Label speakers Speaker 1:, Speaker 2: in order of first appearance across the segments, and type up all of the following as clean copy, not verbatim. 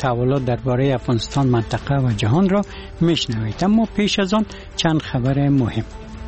Speaker 1: تحولات درباره افغانستان، منطقه و جهان را میشنوید. اما پیش از آن چند خبر مهم.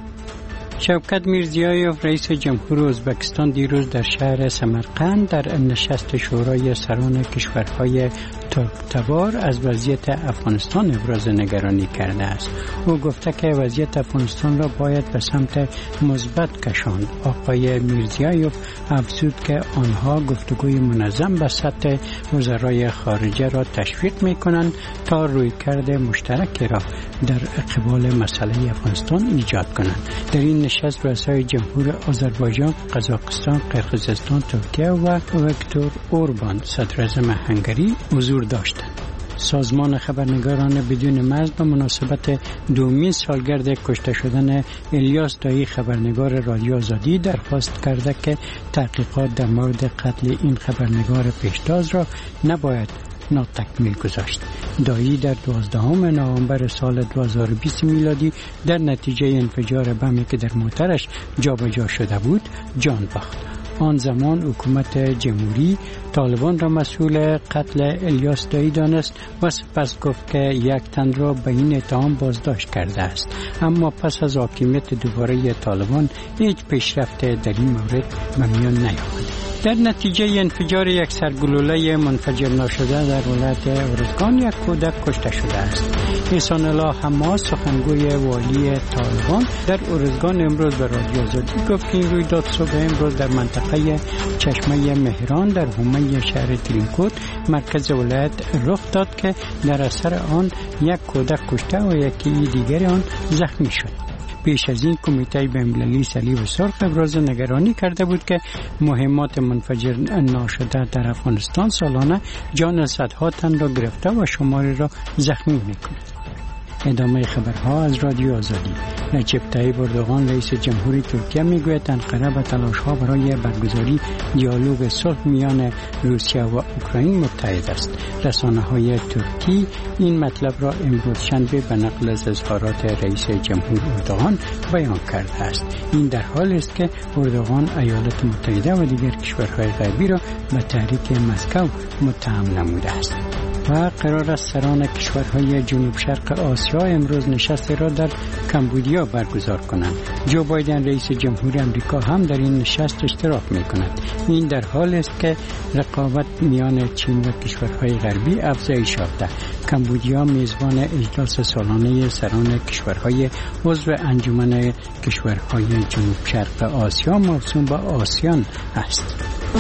Speaker 1: شوکت میرزیایوف رئیس جمهور ازبکستان دیروز در شهر سمرقند در نشست شورای سران کشورهای ترک‌تبار از وضعیت افغانستان ابراز نگرانی کرده است. او گفته که وضعیت افغانستان را باید به سمت مثبت کشاند. آقای میرزیایوف افزود که آنها گفتگوی منظم به سطح وزرای خارجه را تشویق می‌کنند تا رویکرد مشترکی را در قبال مسئله افغانستان ایجاد کنند. در این نشست رؤسای جمهور آذربایجان، قزاقستان، قرقیزستان، ترکیه و ویکتور اوربان صدر اعظم هنگری حضور داشتند. سازمان خبرنگاران بدون مرز به مناسبت دومین سالگرد کشته شدن الیاس دایی خبرنگار رادیو آزادی درخواست کرده که تحقیقات در مورد قتل این خبرنگار پیشتاز را نباید ناتکمیل گذاشت. دایی در 12 نوامبر سال 2020 میلادی در نتیجه انفجار بمی که در موترش جابجا شده بود جان باخت. آن زمان حکومت جمهوری طالبان را مسئول قتل الیاس دایی دانست و سپس گفت که یک تن را به این اتهام بازداشت کرده است. اما پس از حاکمیت دوباره طالبان هیچ پیشرفت در این مورد به میان نیامد. در نتیجه انفجار یک سرگلوله منفجر ناشده در ولایت ارزگان یک کودک کشته شده است. احسان الله حماس سخنگوی والی طالبان در ارزگان امروز به رادیو آزادی گفت که این رویداد صبح امروز در منطقه چشمه مهران در حومه شهر ترینکوت مرکز ولایت رخ داد که در اثر آن یک کودک کشته و یکی دیگر آن زخمی شد. پیش از این کمیته بین‌المللی صلیب سرخ ابراز نگرانی کرده بود که مهمات منفجر ناشده در افغانستان سالانه جان صدها تن را گرفته و شماری را زخمی می‌کند. ادامه خبرها از رادیو آزادی. رجب طیب اردوغان رئیس جمهوری ترکیه میگوید انقره به تلاش‌ها برای برگزاری دیالوگ صلح میان روسیه و اوکراین متحد است. رسانه‌های ترکی این مطلب را امروز شنبه به نقل از اظهارات رئیس جمهور اردوغان بیان کرده است. این در حالی است که اردوغان ایالات متحده و دیگر کشورهای غربی را به تحریک مسکو متهم نموده است. و قرار است سران کشورهای جنوب شرق آسیا امروز نشستی را در کمبودیا برگزار کنند. جو بایدن رئیس جمهور امریکا هم در این نشست اشتراک می کند. این در حالی است که رقابت میان چین و کشورهای غربی افزایش یافته. کمبودیا میزبان اجلاس سالانه سران کشورهای عضو انجمن کشورهای جنوب شرق آسیا موسوم به آسیان است.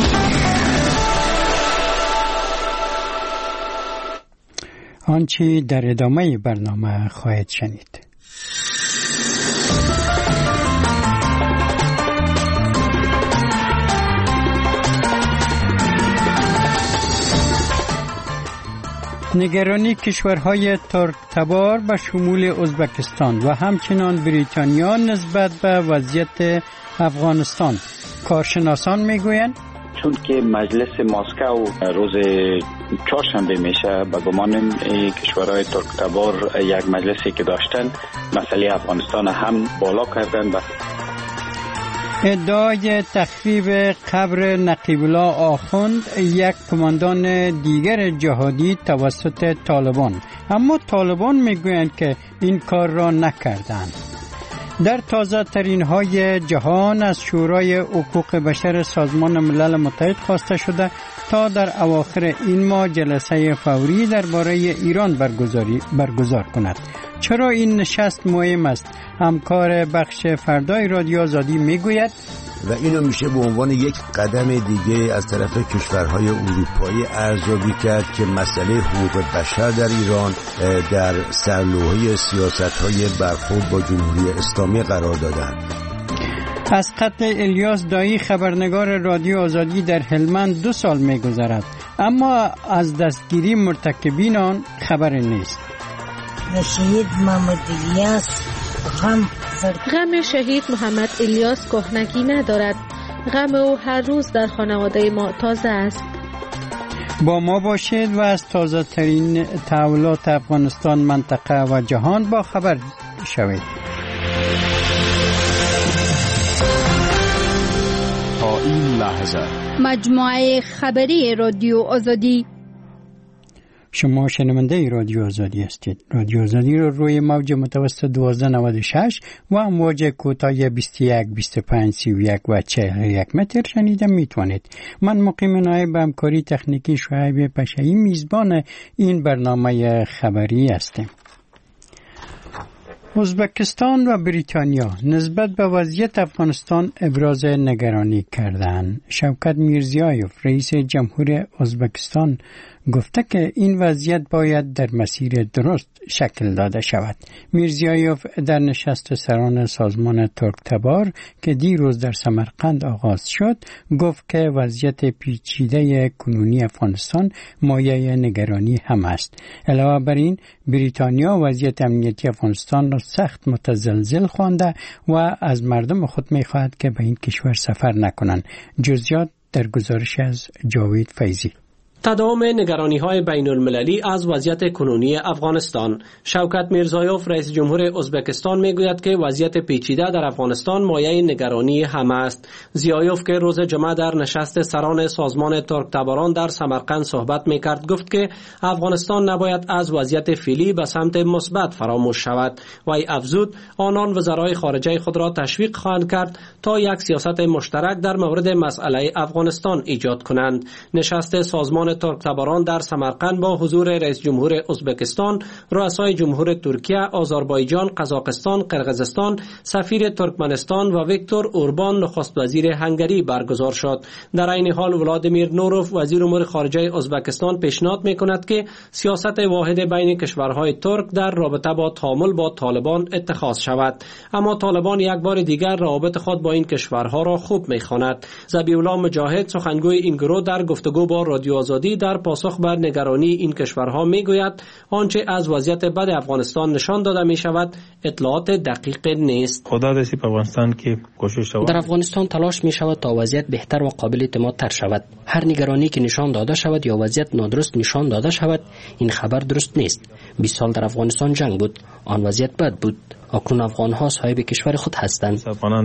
Speaker 1: آنچه در ادامه برنامه خواهید شنید. نگرانی کشورهای ترک تبار به شمول ازبکستان و همچنان بریتانیا نسبت به وضعیت افغانستان. کارشناسان میگویند
Speaker 2: چون که مجلس مسکو روز چهارشنبه میشه به گمان کشورهای ترک تبار یک مجلسی که داشتن مسئله افغانستان هم بالا کردن.
Speaker 1: ادعای تخریب قبر نقیب الله آخوند یک کماندان دیگر جهادی توسط طالبان، اما طالبان میگویند که این کار را نکردند. در تازه ترین های جهان از شورای حقوق بشر سازمان ملل متحد خواسته شده تا در اواخر این ماه جلسه فوری درباره ایران برگزار کند. چرا این نشست مهم است؟ همکار بخش فردای رادیو آزادی میگوید
Speaker 3: و اینو میشه به عنوان یک قدم دیگه از طرف کشورهای اروپایی ارزیابی کرد که مسئله حقوق بشر در ایران در سرلوحه سیاست‌های برخورد با جمهوری اسلامی قرار دادند.
Speaker 1: از قتل الیاس دایی خبرنگار رادیو آزادی در هلمند 2 سال میگذرد، اما از دستگیری مرتکبین آن خبر نیست.
Speaker 4: شهید محمد الیاس
Speaker 5: غم شهید محمد الیاس کهنگی ندارد. غم او هر روز در خانواده ما تازه است.
Speaker 1: با ما باشید و از تازه ترین تحولات افغانستان، منطقه و جهان با خبر شوید.
Speaker 6: تا این لحظه
Speaker 7: مجموعه خبری رادیو آزادی.
Speaker 1: شما شنونده رادیو آزادی هستید. رادیو آزادی رو روی موج متوسط 1296 و امواج کوتاه 21 25 31 و 41 متر شنیده میتونید. من مقیم نایب به همکاری تکنیکی شعیب پشایی میزبان این برنامه خبری هستم. ازبکستان و بریتانیا نسبت به وضعیت افغانستان ابراز نگرانی کردند. شوکت میرزیایوف رئیس جمهور ازبکستان گفته که این وضعیت باید در مسیر درست شکل داده شود. میرزیایوف در نشست سران سازمان ترکتبار که دیروز در سمرقند آغاز شد گفت که وضعیت پیچیده کنونی افغانستان مایه نگرانی هم است. علاوه بر این بریتانیا وضعیت امنیتی افغانستان را سخت متزلزل خوانده و از مردم خود می‌خواهد که به این کشور سفر نکنند. جزئیات در گزارش از جاوید فیضی.
Speaker 6: تداوم نگرانی‌های بین‌المللی از وضعیت کنونی افغانستان. شوکت میرزایوف رئیس جمهور ازبکستان میگوید که وضعیت پیچیده در افغانستان مایه نگرانی همه است. زیایوف که روز جمعه در نشست سران سازمان ترکتباران در سمرقند صحبت میکرد گفت که افغانستان نباید از وضعیت فعلی به سمت مثبت فراموش شود. وی افزود آنان وزرای خارجه خود را تشویق خواهند کرد تا یک سیاست مشترک در مورد مسئله افغانستان ایجاد کنند. نشست سازمان ترکتباران در سمرقند با حضور رئیس جمهور ازبکستان، رؤسای جمهور ترکیه، آذربایجان، قزاقستان، قرقیزستان، سفیر ترکمنستان و ویکتور اوربان نخست وزیر هنگری برگزار شد. در این حال ولادیمیر نوروف وزیر امور خارجه ازبکستان پیشنهاد می‌کند که سیاست واحد بین کشورهای ترک در رابطه با تعامل با طالبان اتخاذ شود. اما طالبان یک بار دیگر روابط خود با این کشورها را خوب می‌خواند. ذبیح الله مجاهد سخنگوی این گروه در گفتگو با رادیو آزادی در پاسخ بر نگرانی این کشورها میگوید آنچه از وضعیت بد افغانستان نشان داده می شود اطلاعات دقیق نیست.
Speaker 7: در افغانستان تلاش می شود تا وضعیت بهتر و قابل اعتماد تر شود. هر نگرانی که نشان داده شود یا وضعیت نادرست نشان داده شود این خبر درست نیست. 20 سال در افغانستان جنگ بود، آن وضعیت بد بود. اکنون افغان ها صاحب کشور خود هستند.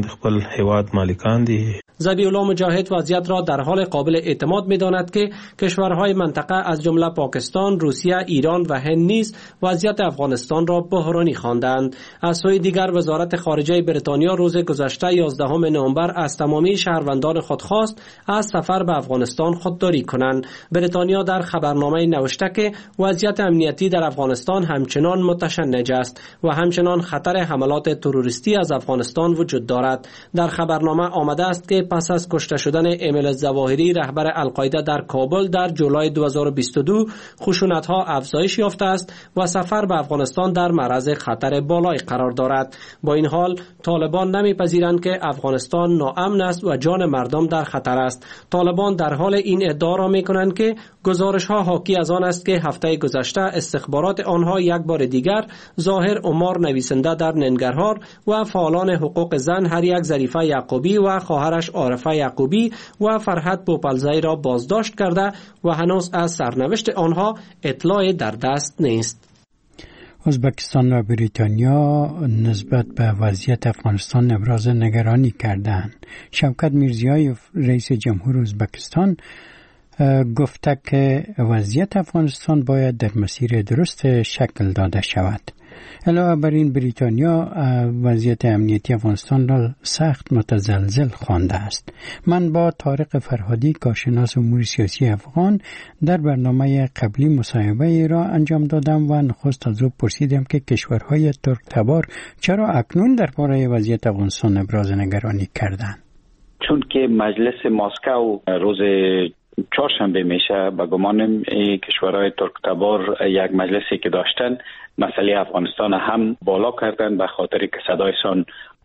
Speaker 6: ذبیح الله مجاهد وضعیت را در حال قابل اعتماد می‌داند که کشورهای منطقه از جمله پاکستان، روسیه، ایران و هند نیز وضعیت افغانستان را بحرانی خواندند. از سوی دیگر وزارت خارجه بریتانیا روز گذشته 11 نوامبر از تمامی شهروندان خود خواست از سفر به افغانستان خودداری کنند. بریتانیا در خبرنامه نوشته که وضعیت امنیتی در افغانستان همچنان متشنج است و همچنان خطر حملات تروریستی از افغانستان وجود دارد. در خبرنامه آمده است که پس از کشته شدن امیل الظواهری رهبر القاعده در کابل در جولای 2022 خشونت‌ها افزایش یافته است و سفر به افغانستان در معرض خطر بالای قرار دارد. با این حال طالبان نمی‌پذیرند که افغانستان ناامن است و جان مردم در خطر است. طالبان در حال این ادعا را می‌کنند که گزارش‌ها حاکی از آن است که هفته گذشته استخبارات آنها یک بار دیگر ظاهر عمر نویسنده در ننگرهار و فعالان حقوق زن هر یک ظریفه یعقوبی و خواهرش عارفه یعقوبی و فرحت بوپلزئی را بازداشت کرده و هنوز از سرنوشت آنها اطلاعی در دست نیست.
Speaker 1: ازبکستان و بریتانیا نسبت به وضعیت افغانستان ابراز نگرانی کردند. شوکت میرزیایوف رئیس جمهور ازبکستان گفته که وضعیت افغانستان باید در مسیر درست شکل داده شود. علاوه بر این بریتانیا وضعیت امنیتی افغانستان را سخت متزلزل خوانده است. من با طارق فرهادی کارشناس امور سیاسی افغان در برنامه قبلی مصاحبه را انجام دادم و نخست از او پرسیدم که کشورهای ترکتبار چرا اکنون درباره وضعیت افغانستان ابراز نگرانی کردند.
Speaker 2: چون که مجلس مسکو روز چهارشنبه میشه به گمان کشورهای ترکتبار یک مجلسی که داشتن مسئله افغانستان هم بالا کردن به خاطر که صدایشان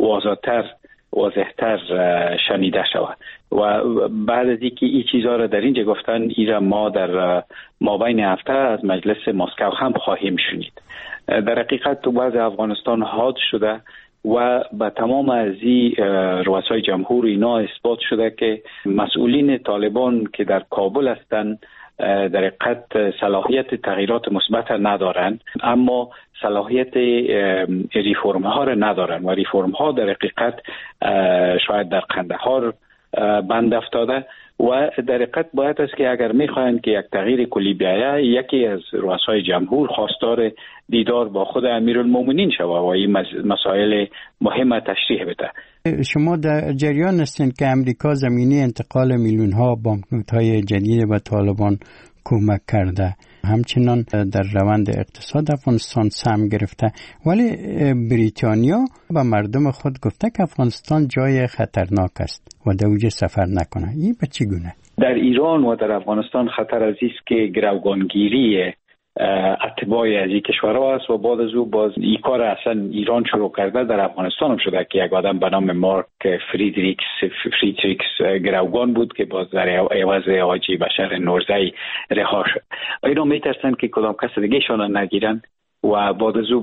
Speaker 2: واضح‌تر شنیده شود و بعد از اینکه این چیزها را در اینجا گفتن ایرا ما در مابین هفته از مجلس مسکو هم خواهیم شنید. در حقیقت تو بعض افغانستان حاد شده و به تمام از این رؤسای جمهور اینا اثبات شده که مسئولین طالبان که در کابل هستند در حقیقت صلاحیت تغییرات مثبت ندارن، اما صلاحیت ریفرم ها را ندارن و ریفرم ها در حقیقت شاید در قندهار بند افتاده و در حقیقت باید است که اگر میخواهند که یک تغییر کلی بیاید، یکی از رؤسای جمهور خواستار دیدار با خود امیرالمومنین شود و این مسائل مهم تشریح بده.
Speaker 1: شما در جریان هستین که امریکا زمینه انتقال میلیون ها بانکنوت های جدید به طالبان کمک کرده، همچنان در روند اقتصاد افغانستان سهم گرفته، ولی بریتانیا به مردم خود گفته که افغانستان جای خطرناک است و در اونجا سفر نکنه. این به چی گونه؟
Speaker 2: در ایران و در افغانستان خطر عزیز که گروگانگیری اتباع از این کشورها است و بعد از او باز این کار اصلا ایران شروع کرده در افغانستان هم شده که یک آدم به نام مارک فریدریکس گروگان بود که باز در عوض حاجی بشر نورزی رها شد. اینا میترسن که کدام کس دیگه شان نگیرن و بعد از او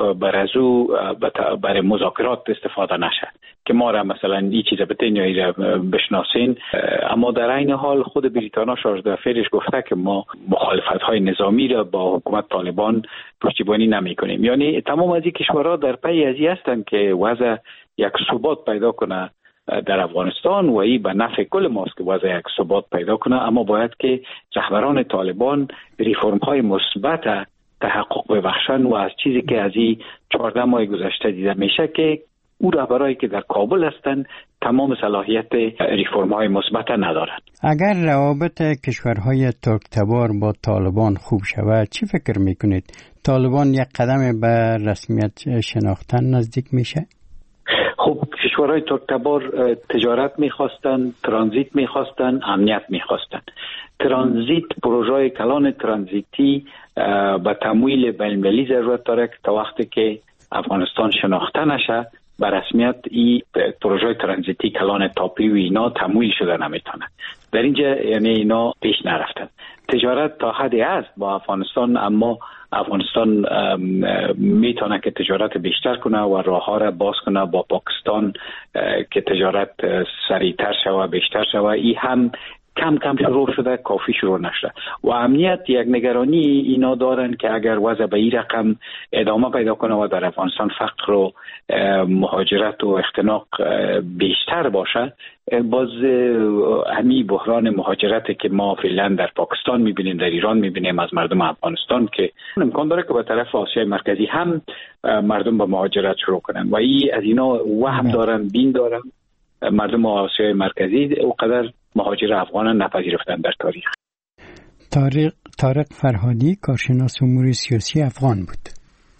Speaker 2: برای مذاکرات استفاده نشه که ما را مثلا این چیز بتین یا بشناسین. اما در این حال خود بریتانیا شارژ دافیرش گفته که ما مخالفت های نظامی را با حکومت طالبان پشتیبانی نمی کنیم. یعنی تمام از این کشورها در پی ازی هستند که وضع یک ثبات پیدا کنه در افغانستان و این به نفع کل ماست که وضع یک ثبات پیدا کنه. اما باید که رهبران طالبان ریفرم های مثبت تحقق ببخشن و از چیزی که از این 14 ماه گذشته دیده میشه که او رهبرایی که در کابل هستند تمام صلاحیت ریفرم های مثبت ندارند.
Speaker 1: اگر روابط کشورهای ترک تبار با طالبان خوب شود، چی فکر میکنید؟ طالبان یک قدم به رسمیت شناختن نزدیک میشه؟
Speaker 2: خب کشورهای ترک تبار تجارت میخواستن، ترانزیت میخواستن، امنیت میخواستن. ترانزیت، پروژه کلان ترانزیتی به تمویل بین‌المللی ضرورت داره که تا وقتی که افغانستان شناخته نشه به رسمیت این پروژه ترانزیتی کلان تاپی و اینا تمویل شده نمیتونه. در اینجا یعنی اینا پیش نرفتن. تجارت تا حدی است با افغانستان، اما افغانستان میتونه که تجارت بیشتر کنه و راهها را باز کنه با پاکستان که تجارت سریعتر شوه، بیشتر شوه. این هم کم شروع شده، کافی شروع نشده. و امنیت یک نگرانی اینا دارن که اگر وضع به این رقم ادامه پیدا کنه و در افغانستان فقر و مهاجرت و اختناق بیشتر باشه، باز همین بحران مهاجرتی که ما فعلا در پاکستان میبینیم، در ایران میبینیم از مردم افغانستان، که امکان داره که به طرف آسیای مرکزی هم مردم به مهاجرت شروع کنن و این از اینا وهم دارن، بین دارن. مردم آسیای مرکزی اونقدر مهاجر افغان نپذیرفتن در تاریخ.
Speaker 1: طارق فرهادی، کارشناس امور سیاسی افغان بود.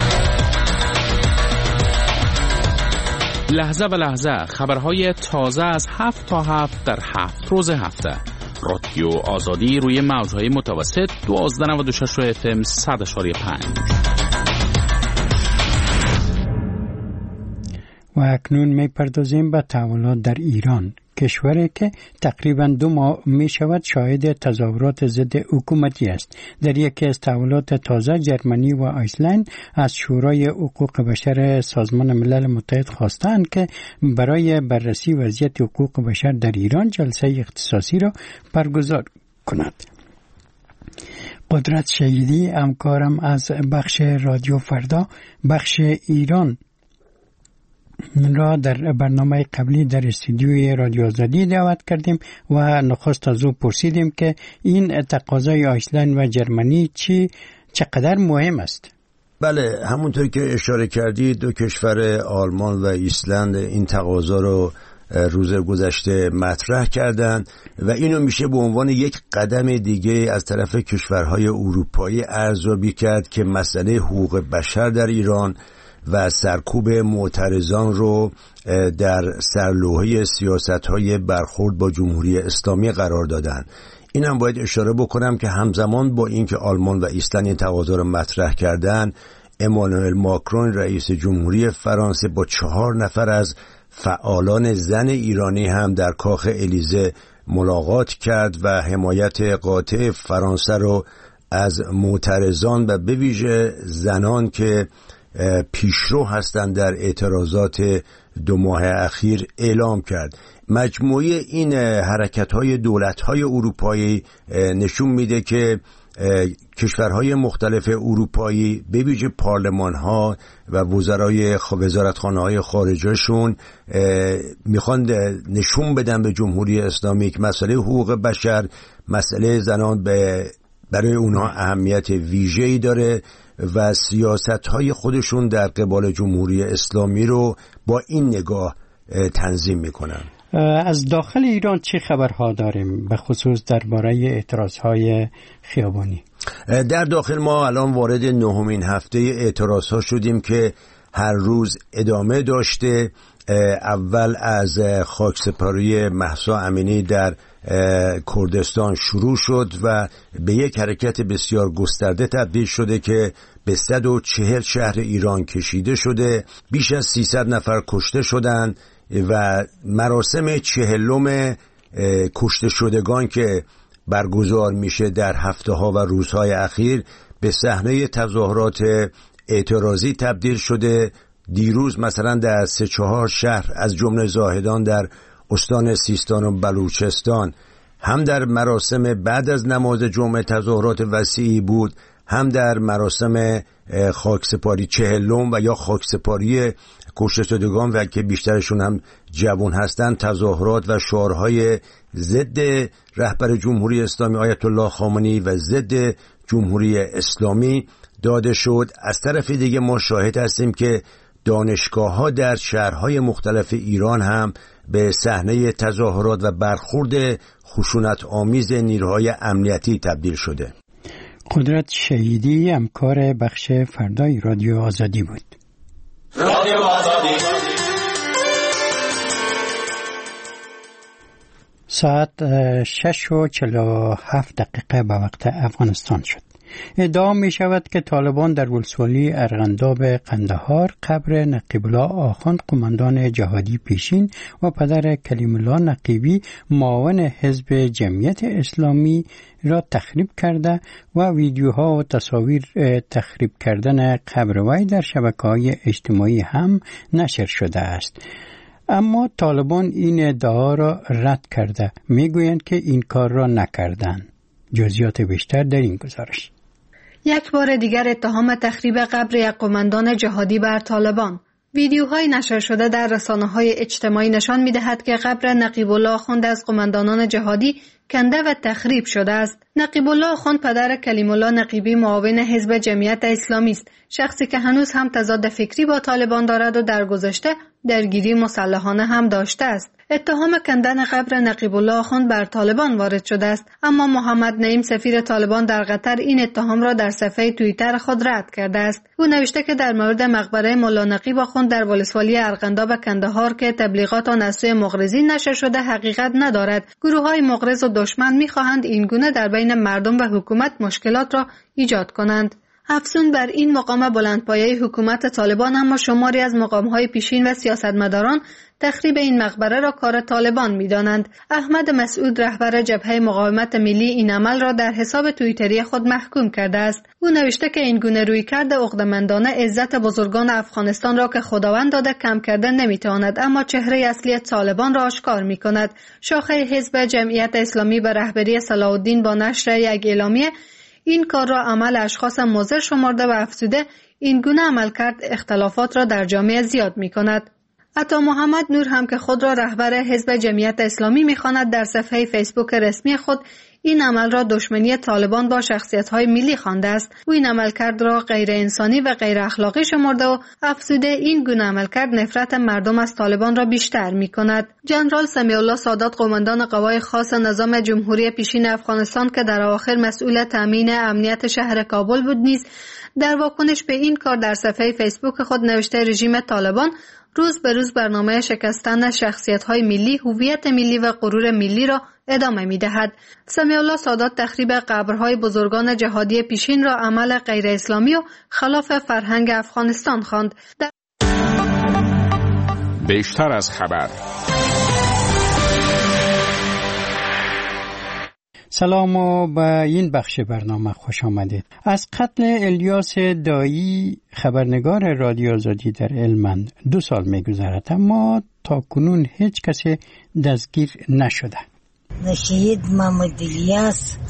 Speaker 8: لحظه به لحظه خبرهای تازه از 7 تا 7 در 7 روز هفته. رادیو آزادی روی موجهای متوسط 1296 FM 100.5.
Speaker 1: و اکنون میپردازیم به تحولات در ایران، کشوری که تقریباً 2 ماه می شود شاهد تظاهرات ضد حکومتی است. در یکی از تحولات تازه، جرمنی و آیسلند از شورای حقوق بشر سازمان ملل متحد خواستند که برای بررسی وضعیت حقوق بشر در ایران جلسه اختصاصی را برگزار کند. قدرت شهیدی، همکارم از بخش رادیو فردا بخش ایران را در برنامه قبلی در استودیوی رادیو آزادی دعوت کردیم و نخست از او پرسیدیم که این تقاضای آیسلند و جرمنی چقدر مهم است.
Speaker 3: بله، همونطور که اشاره کردید 2 کشور آلمان و ایسلند این تقاضا رو روز گذشته مطرح کردند و اینو میشه به عنوان یک قدم دیگه از طرف کشورهای اروپایی ارزیابی کرد که مسئله حقوق بشر در ایران و سرکوب معترضان رو در سرلوحه سیاست‌های برخورد با جمهوری اسلامی قرار دادن. اینم باید اشاره بکنم که همزمان با اینکه آلمان و ایسلند این تقاضا رو مطرح کردن، امانوئل ماکرون رئیس جمهوری فرانسه با 4 نفر از فعالان زن ایرانی هم در کاخ الیزه ملاقات کرد و حمایت قاطع فرانسه رو از معترضان و به ویژه زنان که پیشرو هستند در اعتراضات 2 ماه اخیر اعلام کرد. مجموعه این حرکت‌های دولت‌های اروپایی نشون میده که کشورهای مختلف اروپایی به ویژه پارلمان‌ها و وزارتخانه‌های خارجه‌شون میخوان نشون بدن به جمهوری اسلامی که مسئله حقوق بشر، مسئله زنان برای اونها اهمیت ویژه‌ای داره و سیاست‌های خودشون در قبال جمهوری اسلامی رو با این نگاه تنظیم میکنن.
Speaker 1: از داخل ایران چه خبرها داریم به خصوص درباره اعتراضهای خیابانی؟
Speaker 3: در داخل ما الان وارد 9مین هفته اعتراضها شدیم که هر روز ادامه داشته. اول از خاکسپاری مهسا امینی در کردستان شروع شد و به یک حرکت بسیار گسترده تبدیل شده که به 140 شهر ایران کشیده شده. بیش از 300 نفر کشته شدند و مراسم 40م کشته شدگان که برگزار میشه در هفته‌ها و روزهای اخیر به صحنه تظاهرات اعتراضی تبدیل شده. دیروز مثلا در 3-4 شهر از جمله زاهدان در استان سیستان و بلوچستان هم در مراسم بعد از نماز جمعه تظاهرات وسیعی بود، هم در مراسم خاکسپاری 40م و یا خاکسپاری کشته شدگان و که بیشترشون هم جوان هستن تظاهرات و شعارهای ضد رهبر جمهوری اسلامی آیت الله خامنه‌ای و ضد جمهوری اسلامی داده شد. از طرف دیگه ما شاهد هستیم که دانشگاه‌ها در شهرهای مختلف ایران هم به صحنه تظاهرات و برخورد خشونت آمیز نیروهای امنیتی تبدیل شده.
Speaker 1: قدرت شهیدی همکار بخش فردای رادیو آزادی بود. رادیو آزادی. ساعت 6:47 به وقت افغانستان شد. ادعا می شود که طالبان در ولسوالی ارغنداب قندهار قبر نقیب الله آخوند قماندان جهادی پیشین و پدر کلیم الله نقیبی معاون حزب جمعیت اسلامی را تخریب کرده و ویدیوها و تصاویر تخریب کردن قبر وی در شبکه‌های اجتماعی هم نشر شده است. اما طالبان این ادعا را رد کرده، میگویند که این کار را نکردند. جزئیات بیشتر در این گزارش.
Speaker 5: یک بار دیگر اتهام تخریب قبر یک قماندان جهادی بر طالبان. ویدیوهای نشر شده در رسانه‌های اجتماعی نشان می‌دهد که قبر نقیب الله آخوند از قماندانان جهادی کنده و تخریب شده است. نقیب الله آخوند پدر کلیم الله نقیبی معاون حزب جمعیت اسلامی است، شخصی که هنوز هم تضاد فکری با طالبان دارد و در گذشته درگیری مسلحانه هم داشته است. اتهام کندن قبر نقیب الله آخوند بر طالبان وارد شده است، اما محمد نعیم سفیر طالبان در قطر این اتهام را در صفحه توییتر خود رد کرده است. او نوشته که در مورد مقبره ملا نقیب آخوند در ولسوالی ارغنداب کندهار که تبلیغات آن از سوی مغرضین نشر شده حقیقت ندارد. گروه‌های مغرض و دشمن می‌خواهند این گونه در بین مردم و حکومت مشکلات را ایجاد کنند. افزون بر این مقام بلندپایه حکومت طالبان، اما شماری از مقام‌های پیشین و سیاستمداران تخریب این مقبره را کار طالبان می‌دانند. احمد مسعود رهبر جبهه مقاومت ملی این عمل را در حساب توییتری خود محکوم کرده است. او نوشته که این گونه رویکرد عقده‌مندانه عزت بزرگان افغانستان را که خداوند داده کم کرده نمی‌تواند، اما چهره اصلی طالبان را آشکار می‌کند. شاخه حزب جمعیت اسلامی به رهبری صلاح الدین با نشر یک اعلامیه این کار را عمل اشخاص مضر شمرده و افزوده این گونه عملکرد اختلافات را در جامعه زیاد می‌کند. عطا محمد نور هم که خود را رهبر حزب جمعیت اسلامی می‌خواند در صفحه فیسبوک رسمی خود این عمل را دشمنی طالبان با شخصیت‌های ملی خوانده است. او این عملکرد را غیر انسانی و غیر اخلاقی شمرده و افزوده این گونه عملکرد نفرت مردم از طالبان را بیشتر می‌کند. جنرال سمیع الله سادات قماندان قوای خاص نظام جمهوری پیشین افغانستان که در اواخر مسئول تامین امنیت شهر کابل بود نیز در واکنش به این کار در صفحه فیسبوک خود نوشته رژیم طالبان روز به روز برنامه شکستن شخصیت‌های ملی، هویت ملی و غرور ملی را ادامه می‌دهد. سمیع الله سادات تخریب قبرهای بزرگان جهادی پیشین را عمل غیر اسلامی و خلاف فرهنگ افغانستان خواند.
Speaker 8: بیشتر از خبر.
Speaker 1: سلام و به این بخش برنامه خوش آمدید. از قتل الیاس دایی خبرنگار رادیو آزادی در هلمند 2 سال می‌گذرد، اما تا کنون هیچ کسی دستگیر نشده.
Speaker 4: شهید محمد الیاس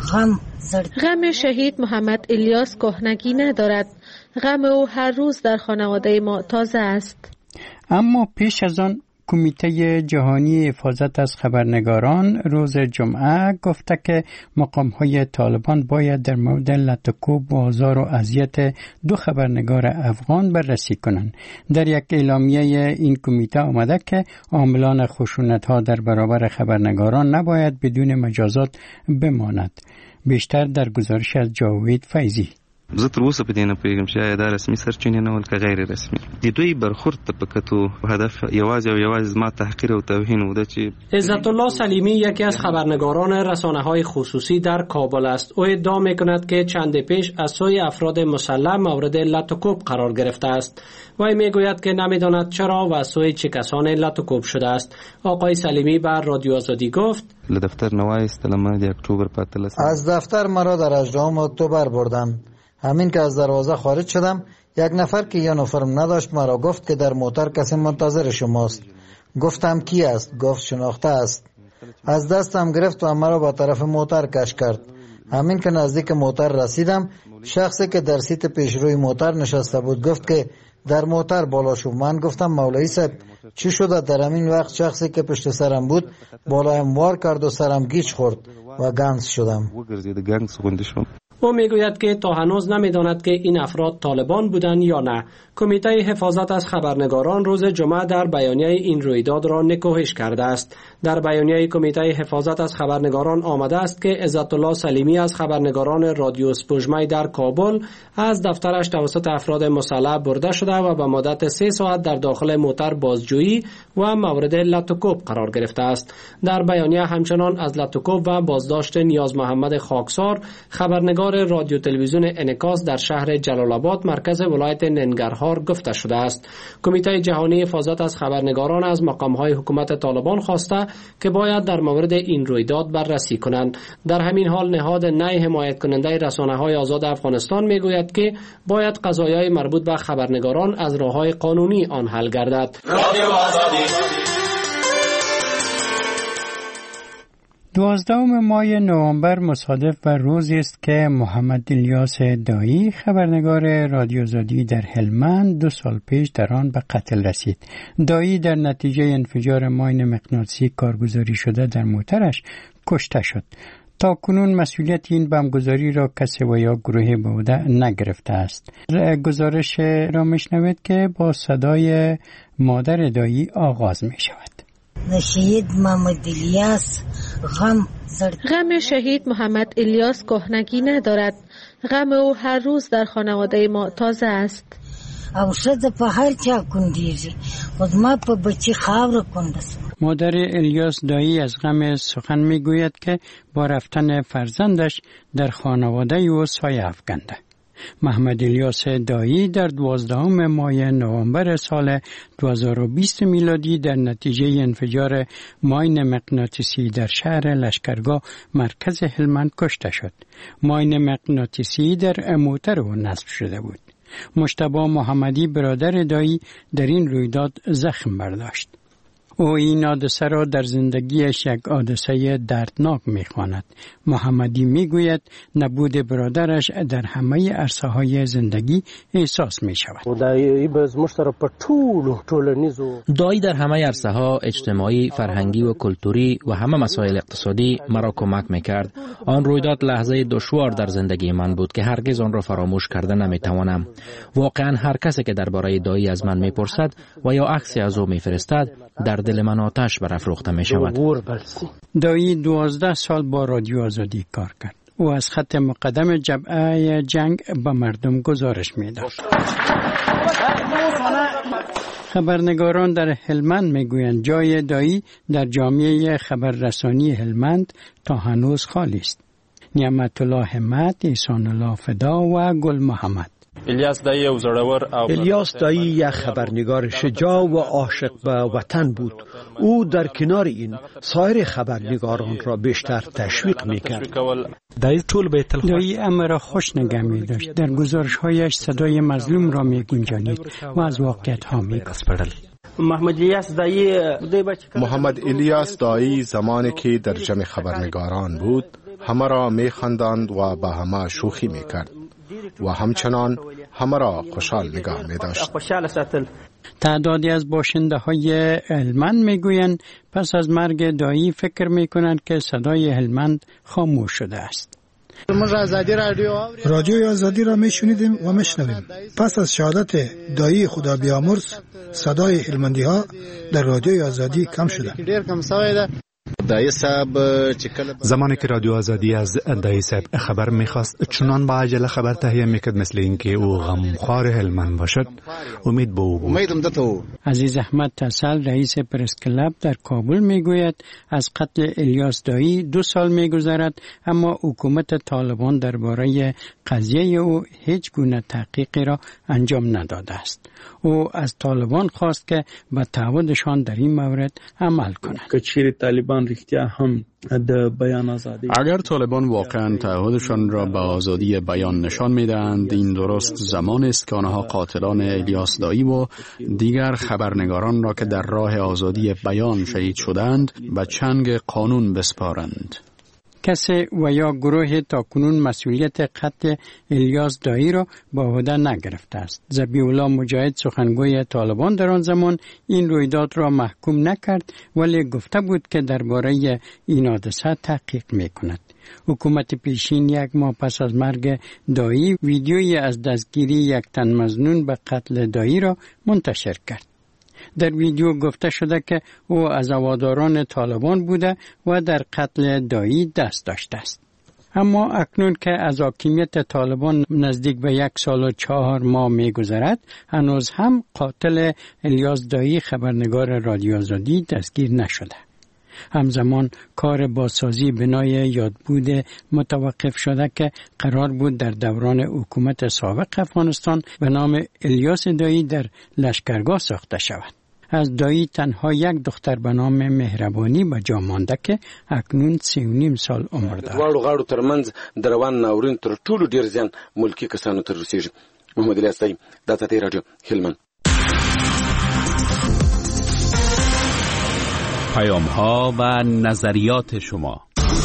Speaker 9: غم شهید محمد الیاس کهنگی ندارد. غم او هر روز در خانواده ما تازه است.
Speaker 1: اما پیش از آن کمیته جهانی حفاظت از خبرنگاران روز جمعه گفته که مقام‌های طالبان باید در مورد لطکوب و آزار و اذیت 2 خبرنگار افغان بررسی کنند. در یک اعلامیه این کمیته آمده که عاملان خشونت‌ها در برابر خبرنگاران نباید بدون مجازات بماند. بیشتر در گزارش از جاوید فیضی.
Speaker 10: زه تر اوسه په دې نه پوهېږم چې آیا دا رسمي سرچینې نه ول که غیر رسمي. د دوی برخورد ته په کتو هدف یوازې او یوازې زما تحقیر او توهین و ده چې
Speaker 6: عزت الله سلیمی یکی از خبرنگاران رسانه‌های خصوصی در کابل است. او ادعا می‌کند که چند پیش از سوی افراد مسلح مورد لطکوب قرار گرفته است. وی میگوید که نمی‌داند چرا و از سوی چه کسانی لطکوب شده است. آقای سلیمی بر رادیو آزادی گفت:
Speaker 10: دفتر نوایستلم د اکتبر 15
Speaker 11: از دفتر مرا در 18 اکتبر بردند. همین که از دروازه خارج شدم یک نفر که یونیفرم نداشت مرا گفت که در موتر کسی منتظر شماست. گفتم کی است؟ گفت شناخته است. از دستم گرفت و مرا به طرف موتر کش کرد. همین که نزدیک موتر رسیدم شخصی که در سیت پیشروی موتر نشسته بود گفت که در موتر بالا شو. من گفتم مولوی صاحب چی شده؟ در همین وقت شخصی که پشت سرم بود بالایم وار کرد و سرم گیج خورد و گنگس شدم.
Speaker 6: او میگوید که تا هنوز نمیداند که این افراد طالبان بودند یا نه. کمیته حفاظت از خبرنگاران روز جمعه در بیانیه این رویداد را نکوهش کرده است. در بیانیه کمیته حفاظت از خبرنگاران آمده است که عزت الله سلیمی از خبرنگاران رادیو سپوږمۍ در کابل از دفترش توسط افراد مسلح برده شده و به مدت 3 ساعت در داخل موتر بازجویی و مورد لطکوب قرار گرفته است. در بیانیه همچنان از لطکوب و بازداشت نیاز محمد خاکسار خبرنگار رادیو تلویزیون انعکاس در شهر جلال آباد مرکز ولایت ننگرهار گفته شده است. کمیته جهانی حفاظت از خبرنگاران از مقام‌های حکومت طالبان خواسته که باید در مورد این رویداد بررسی کنند. در همین حال نهاد نی حمایت کننده رسانه‌های آزاد افغانستان میگوید که باید قضایای مربوط به خبرنگاران از راه‌های قانونی آن حل گردد.
Speaker 1: 12 ماه نوامبر مصادف بر روزی است که محمد الیاس دایی خبرنگار رادیو آزادی در هلمند 2 سال پیش در آن به قتل رسید. دایی در نتیجه انفجار ماین مغناطیسی کارگزاری شده در موترش کشته شد. تا کنون مسئولیت این بمبگذاری را کسی و یا گروهی به عهده نگرفته است. گزارش را میشنوید که با صدای مادر دایی آغاز می شود.
Speaker 4: شهید محمد الیاس
Speaker 9: غم شهید محمد الیاس کهنگی ندارد. غم او هر روز در خانواده ما تازه است.
Speaker 4: او شده په هر چا کندیږي خود ما په بچی خاور کندست.
Speaker 1: مادر الیاس دایی از غم سخن میگوید که با رفتن فرزندش در خانواده او سایه افکنده. محمد الیاس دایی در 12 ماه نوامبر سال 2020 میلادی در نتیجه انفجار ماین مغناطیسی در شهر لشکرگاه مرکز هلمند کشته شد. ماین مغناطیسی در موتر او نصب شده بود. مجتبی محمدی برادر دایی در این رویداد زخم برداشت. او این حادثه را در زندگیش یک حادثه دردناک می‌خواند. محمدی میگوید نبود برادرش در همه عرصه‌های زندگی احساس می‌شود.
Speaker 12: دایی در همه عرصه‌ها اجتماعی، فرهنگی و کلتوری و همه مسائل اقتصادی مرا کمک می‌کرد. آن رویداد لحظه دشوار در زندگی من بود که هرگز آن را فراموش کرده نمی‌توانم. واقعاً هر کسی که درباره دایی از من می‌پرسد و یا عکسی از او می‌فرستد در دل من آتش برافروخته می شود.
Speaker 1: دایی 12 سال با رادیو آزادی کار کرد. او از خط مقدم جبهه جنگ به مردم گزارش می داد. خبرنگاران در هلمند می گویند جای دایی در جامعه خبررسانی هلمند تا هنوز خالی است. نعمت الله همت، احسان الله فدا و گل محمد.
Speaker 13: الیاس دایی یک خبرنگار شجاع و عاشق به وطن بود. او در کنار این سایر خبرنگاران را بیشتر تشویق میکرد.
Speaker 1: دایی امر را خوش نگه می داشت. در گزارش‌هایش صدای مظلوم را می گنجانید و از واقعیت ها می گفت.
Speaker 14: محمد الیاس دایی زمانی که در جمع خبرنگاران بود همه را می‌خواندند و با همه شوخی می‌کرد و همچنان همه را خوشحال نگاه می‌داشت.
Speaker 1: تعدادی از باشنده های هلمند میگویند پس از مرگ دایی فکر میکنند که صدای هلمند خاموش شده است.
Speaker 15: رادیوی آزادی را میشنیدیم و میشنویم. پس از شهادت دایی خدا بیامرز صدای هلمندی ها در رادیوی آزادی کم شده.
Speaker 16: زمانی که رادیو آزادی از دایی صاحب خبر میخواست چنان با عجله خبر تهیه میکرد مثل اینکه او غمخوار هلمند باشد. امید به او بود.
Speaker 1: عزیز احمد تسل رئیس پرس کلاب در کابل میگوید از قتل الیاس دایی 2 سال میگذرد اما حکومت طالبان درباره قضیه او هیچ گونه تحقیقی را انجام نداده است. او از طالبان خواست که به تعهدشان در این مورد عمل کنند.
Speaker 17: اگر طالبان واقعا تعهدشان را به آزادی بیان نشان میدهند، این درست زمان است که آنها قاتلان الیاس دایی و دیگر خبرنگاران را که در راه آزادی بیان شهید شدند به چنگ قانون بسپارند.
Speaker 1: کسی و یا گروه تاکنون مسئولیت قتل الیاس دایی را به عهده نگرفته است. ذبیح الله مجاهد سخنگوی طالبان در آن زمان این رویداد را محکوم نکرد ولی گفته بود که درباره این حادثه تحقیق می‌کند. حکومت پیشین 1 ماه پس از مرگ دایی ویدیویی از دستگیری یک تن مظنون به قتل دایی را منتشر کرد. در ویدیو گفته شده که او از هواداران طالبان بوده و در قتل دایی دست داشته است. اما اکنون که از حاکمیت طالبان نزدیک به 1 سال و 4 ماه می گذرد، هنوز هم قاتل الیاس دایی خبرنگار رادیو آزادی دستگیر نشده. همزمان کار بازسازی بنای یادبود متوقف شده که قرار بود در دوران حکومت سابق افغانستان به نام الیاس دایی در لشکرگاه ساخته شود. از دایی تنها 1 دختر به نام مهربانی به جا مانده که اکنون 3.5 سال عمر دارد.
Speaker 18: غاړو ترمنځ د روان ناورین تر ټولو ډیر زیان ملکی کسانو ته رسیږي. محمد الیاس دایی، د تاتی رادیو هلمند.
Speaker 8: پیام‌ها و نظریات شما.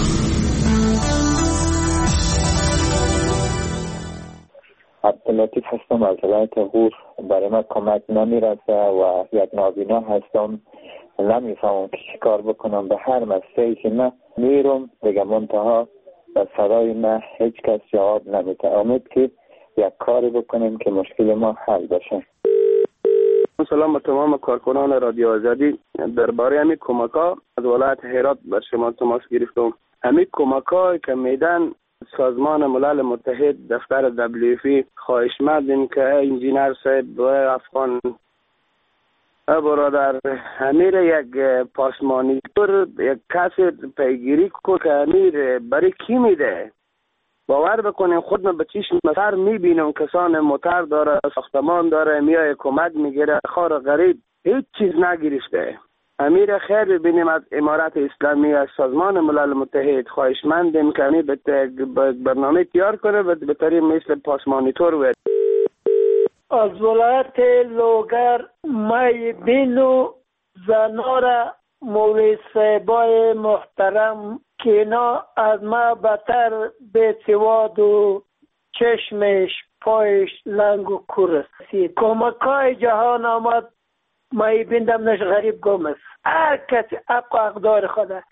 Speaker 19: عبداللطیف هستم از ولایت غور. برای من کمک نمیرسه و یک نابینا هستم، نمیفهمم که چی کار بکنم. به هر مسئله که من میرم دیگه منتها به صدای من هیچ کس جواب نمیده. امید که یک کاری بکنیم که مشکل ما حل بشه.
Speaker 20: سلام به تمام کارکنان رادیو آزادی. درباره همین کمک‌ها از ولایت هرات بر شما تماس گرفتم. همین کمک‌ها که میدن سازمان ملل متحد دفتر WFP خواهشمندیم که انجینر صاحب و افغان برادر امیر یک پاسمانیتور یک کسی پیگیری کو که امیر برای کی میده. باور بکنیم خود من به چشم سر میبینم کسان موتر داره، ساختمان داره، میای کمک میگیره، خار غریب هیچ چیز نگرفته. امیر خیر ببینیم از امارت اسلامی، از سازمان ملل متحد خواهشمندیم که امیر برنامه تیار کنه به طریق مثل پاسمانیتور و
Speaker 21: از ولایت لوگر مای بینو زنار مولوی صاحبای محترم که اینا از ما بتر به سواد و چشمش پایش لنگ و کور است. کمکای جهان آمد مای بیندم نش غریب گمست. هر کسی حق و اقدار خوده.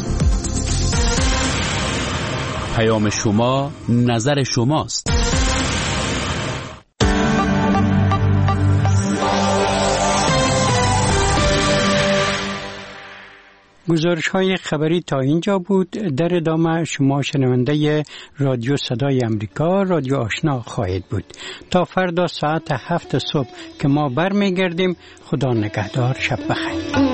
Speaker 8: پیام شما نظر شماست.
Speaker 1: گزارش‌های خبری تا اینجا بود. در ادامه شما شنونده رادیو صدای امریکا، رادیو آشنا خواهید بود. تا فردا ساعت 7 صبح که ما برمیگردیم. خدا نگهدار، شب بخیر.